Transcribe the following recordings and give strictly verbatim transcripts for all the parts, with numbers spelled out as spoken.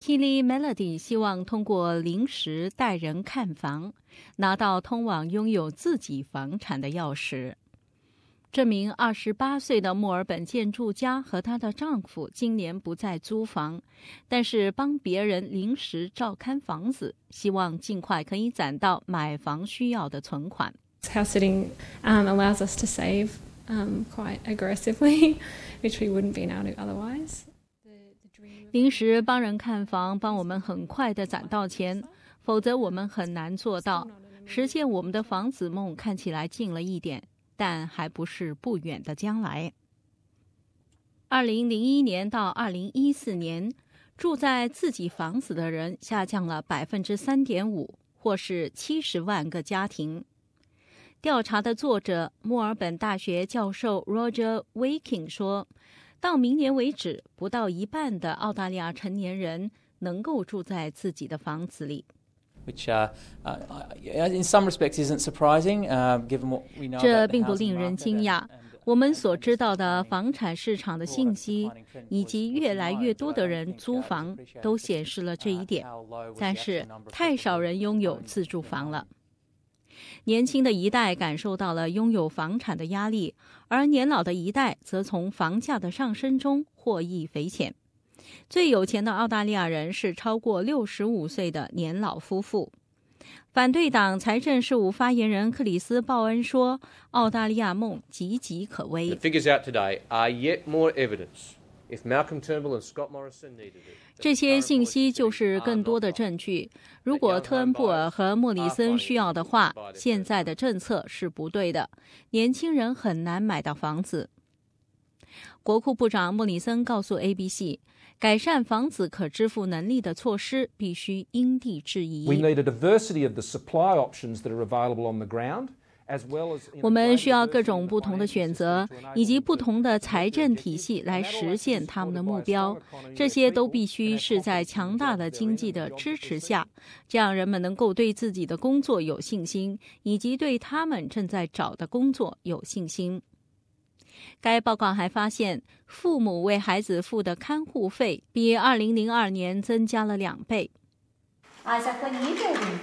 Kelly Melody 希望通过临时带人看房，拿到通往拥有自己房产的钥匙。这名二十八岁的墨尔本建筑家和她的丈夫今年不再租房，但是帮别人临时照看房子，希望尽快可以攒到买房需要的存款。 House sitting um, allows us to save um, quite aggressively, which we wouldn't be able to otherwise. 临时帮人看房，帮我们很快地攒到钱，否则我们很难做到。实现我们的房子梦看起来近了一点，但还不是不远的将来。二零零一年到二零一四年，住在自己房子的人下降了百分之三点五，或是七十万个家庭。调查的作者墨尔本大学教授 Roger Waking 说，到明年为止，不到一半的澳大利亚成年人能够住在自己的房子里。 Which, uh, uh, in some respects, isn't surprising, uh, given what we know. 这并不令人惊讶。我们所知道的房产市场的信息，以及越来越多的人租房，都显示了这一点。但是，太少人拥有自住房了。年轻的一代感受到了拥有房产的压力，而年老的一代则从房价的上升中获益匪浅。最有钱的澳大利亚人是超过六十五岁的年老夫妇。反对党财政事务发言人克里斯·鲍恩说，澳大利亚梦岌岌可危。 The figures out today are yet more evidence. If Malcolm Turnbull and Scott Morrison needed it. 这些信息就是更多的证据。如果特恩布尔和莫里森需要的话，现在的政策是不对的，年轻人很难买到房子。国库部长莫里森告诉 A B C， 改善房子可支付能力的措施必须因地制宜。 We need a diversity of the supply options that are available on the ground. 我们需要各种不同的选择，以及不同的财政体系来实现他们的目标。这些都必须是在强大的经济的支持下，这样人们能够对自己的工作有信心，以及对他们正在找的工作有信心。该报告还发现，父母为孩子付的看护费比二零零二年增加了两倍。 Isaac, what are you doing?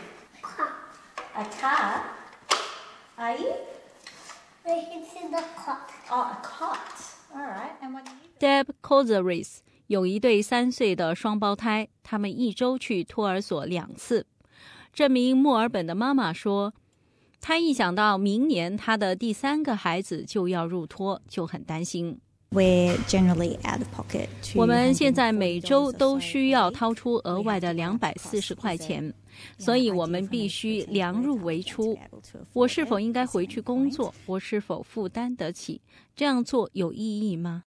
A car?Are you? It's in the cot. Oh, a cot. All right. And what are you Deb Kozaris 有一对三岁的双胞胎，他们一周去托儿所两次。这名墨尔本的妈妈说，她一想到明年她的第三个孩子就要入托，就很担心。 We're generally out of pocket. 我们现在每周都需要掏出额外的两百四十块钱，所以我们必须量入为出。我是否应该回去工作？我是否负担得起？这样做有意义吗？